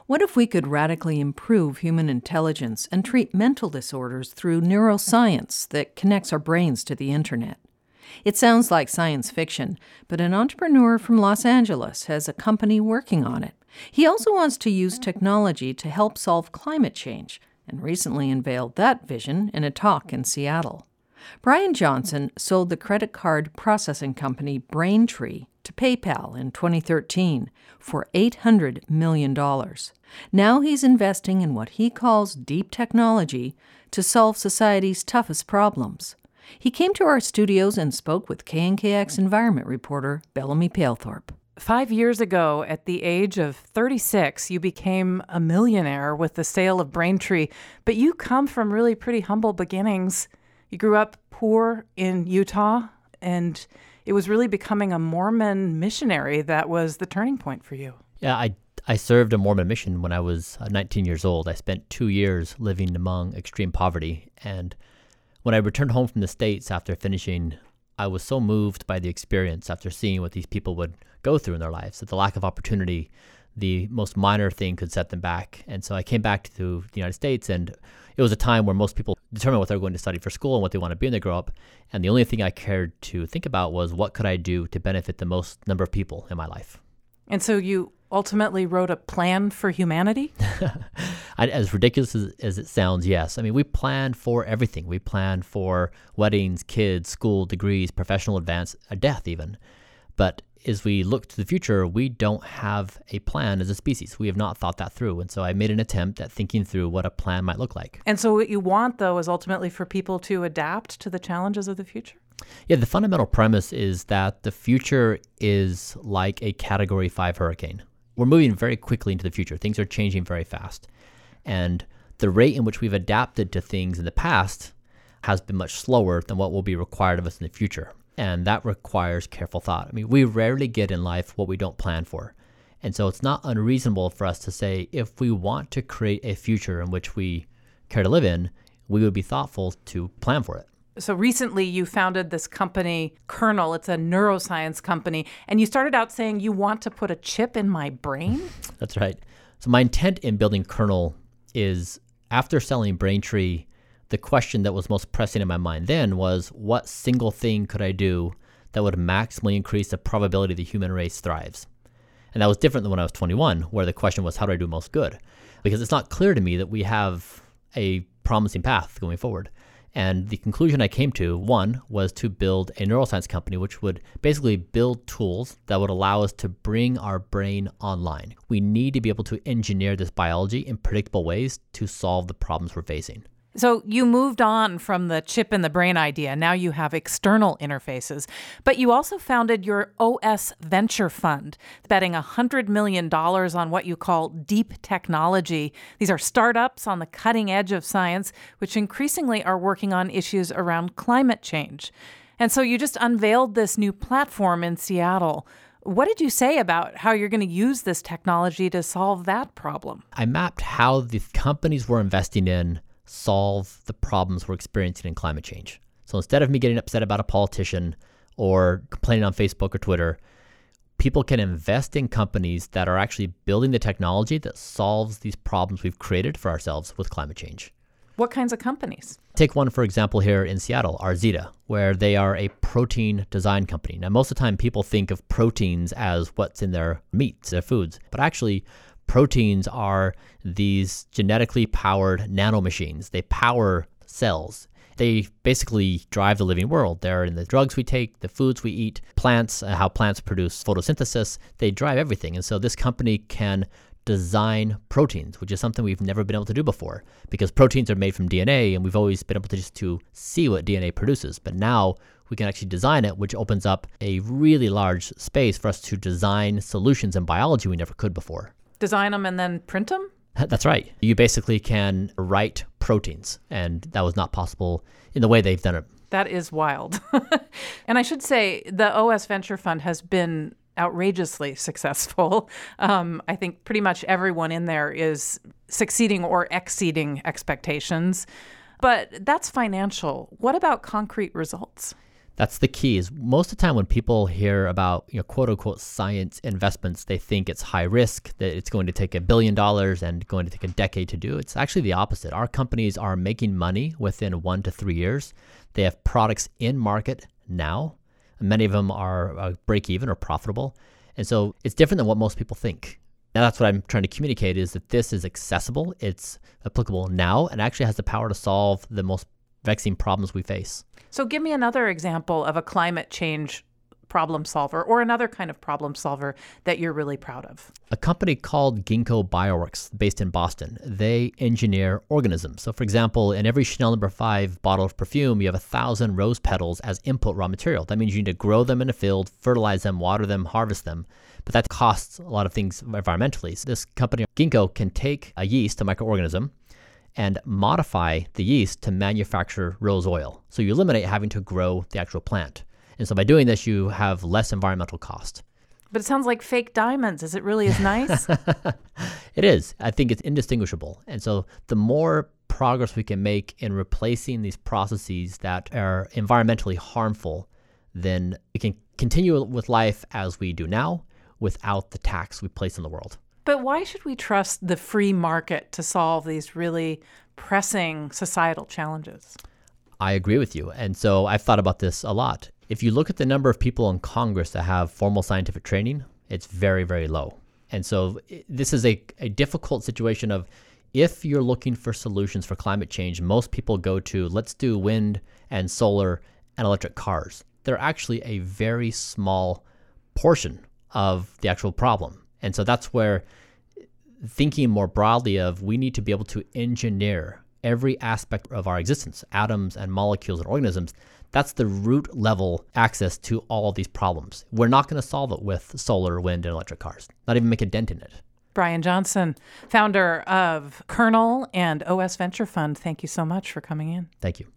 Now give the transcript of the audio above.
What if we could radically improve human intelligence and treat mental disorders through neuroscience that connects our brains to the internet? It sounds like science fiction, but an entrepreneur from Los Angeles has a company working on it. He also wants to use technology to help solve climate change, and recently unveiled that vision in a talk in Seattle. Brian Johnson sold the credit card processing company Braintree to PayPal in 2013 for $800 million. Now he's investing in what he calls deep technology to solve society's toughest problems. He came to our studios and spoke with KNKX environment reporter Bellamy Palethorpe. 5 years ago, at the age of 36, you became a millionaire with the sale of Braintree, but you come from really pretty humble beginnings. You grew up poor in Utah, and it was really becoming a Mormon missionary that was the turning point for you. Yeah, I served a Mormon mission when I was 19 years old. I spent 2 years living among extreme poverty, and when I returned home from the States after finishing, I was so moved by the experience after seeing what these people would go through in their lives, that the lack of opportunity, the most minor thing could set them back. And so I came back to the United States, and it was a time where most people determine what they're going to study for school and what they want to be when they grow up. And the only thing I cared to think about was what could I do to benefit the most number of people in my life. And so you ultimately wrote a plan for humanity? As ridiculous as it sounds, yes. I mean, we plan for everything. We plan for weddings, kids, school, degrees, professional advance, death even. But as we look to the future, we don't have a plan as a species. We have not thought that through. And so I made an attempt at thinking through what a plan might look like. And so what you want, though, is ultimately for people to adapt to the challenges of the future? Yeah, the fundamental premise is that the future is like a Category 5 hurricane. We're moving very quickly into the future. Things are changing very fast. And the rate in which we've adapted to things in the past has been much slower than what will be required of us in the future. And that requires careful thought. I mean, we rarely get in life what we don't plan for. And so it's not unreasonable for us to say, if we want to create a future in which we care to live in, we would be thoughtful to plan for it. So recently you founded this company, Kernel. It's a neuroscience company. And you started out saying you want to put a chip in my brain? That's right. So my intent in building Kernel is, after selling Braintree, the question that was most pressing in my mind then was, what single thing could I do that would maximally increase the probability the human race thrives? And that was different than when I was 21, where the question was, how do I do most good? Because it's not clear to me that we have a promising path going forward. And the conclusion I came to, one, was to build a neuroscience company which would basically build tools that would allow us to bring our brain online. We need to be able to engineer this biology in predictable ways to solve the problems we're facing. So you moved on from the chip in the brain idea. Now you have external interfaces. But you also founded your OS Venture Fund, betting $100 million on what you call deep technology. These are startups on the cutting edge of science, which increasingly are working on issues around climate change. And so you just unveiled this new platform in Seattle. What did you say about how you're going to use this technology to solve that problem? I mapped how the companies we're investing in solve the problems we're experiencing in climate change. So instead of me getting upset about a politician or complaining on Facebook or Twitter, people can invest in companies that are actually building the technology that solves these problems we've created for ourselves with climate change. What kinds of companies? Take one, for example, here in Seattle, Arzita, where they are a protein design company. Now, most of the time people think of proteins as what's in their meats, their foods, but actually proteins are these genetically powered nanomachines. They power cells. They basically drive the living world. They're in the drugs we take, the foods we eat, plants, how plants produce photosynthesis. They drive everything. And so this company can design proteins, which is something we've never been able to do before, because proteins are made from DNA, and we've always been able to just to see what DNA produces. But now we can actually design it, which opens up a really large space for us to design solutions in biology we never could before. Design them and then print them? That's right. You basically can write proteins, and that was not possible in the way they've done it. That is wild. And I should say the OS Venture Fund has been outrageously successful. I think pretty much everyone in there is succeeding or exceeding expectations. But that's financial. What about concrete results? That's the key. Is most of the time when people hear about, quote unquote science investments, they think it's high risk, that it's going to take $1 billion and going to take a decade to do. It's actually the opposite. Our companies are making money within 1 to 3 years. They have products in market now. Many of them are break even or profitable. And so it's different than what most people think. Now that's what I'm trying to communicate, is that this is accessible, it's applicable now, and actually has the power to solve the most vexing problems we face. So give me another example of a climate change problem solver, or another kind of problem solver that you're really proud of. A company called Ginkgo Bioworks, based in Boston, they engineer organisms. So for example, in every Chanel No. 5 bottle of perfume, you have 1,000 rose petals as input raw material. That means you need to grow them in a field, fertilize them, water them, harvest them. But that costs a lot of things environmentally. So this company, Ginkgo, can take a yeast, a microorganism, and modify the yeast to manufacture rose oil. So you eliminate having to grow the actual plant. And so by doing this, you have less environmental cost. But it sounds like fake diamonds. Is it really as nice? It is. I think it's indistinguishable. And so the more progress we can make in replacing these processes that are environmentally harmful, then we can continue with life as we do now without the tax we place on the world. But why should we trust the free market to solve these really pressing societal challenges? I agree with you. And so I've thought about this a lot. If you look at the number of people in Congress that have formal scientific training, it's very, very low. And so this is a difficult situation of, if you're looking for solutions for climate change, most people go to, let's do wind and solar and electric cars. They're actually a very small portion of the actual problem. And so that's where thinking more broadly of, we need to be able to engineer every aspect of our existence, atoms and molecules and organisms. That's the root level access to all of these problems. We're not going to solve it with solar, wind, and electric cars, not even make a dent in it. Brian Johnson, founder of Kernel and OS Venture Fund, thank you so much for coming in. Thank you.